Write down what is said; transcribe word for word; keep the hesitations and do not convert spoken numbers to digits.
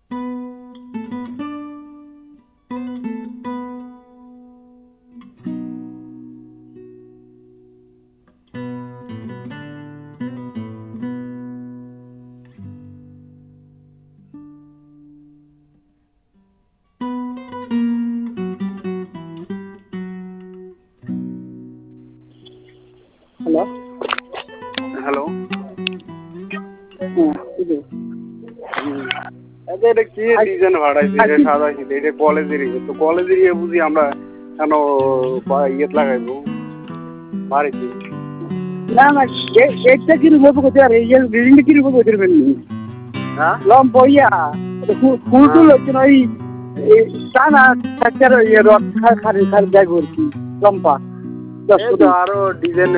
hello hello এটা কি design ভাড়াইছে এটা সাজাইছি এটা কলেজেরই তো কলেজেরই বুঝি আমরা কেন ইয়েত লাগাইবো বাড়িতে না না গেটটা কিরকম হবে কোথায় আর এই যে বিল্ডিংটা কিরকম করতে পারবেন হ্যাঁ লম বইয়া ফুল টুল হচ্ছে না ওই টানা থাকতে ইয়ে রড খারি খারি ব্যাগ আর কি লম্পা দশ ফুট আরো ডিজাইন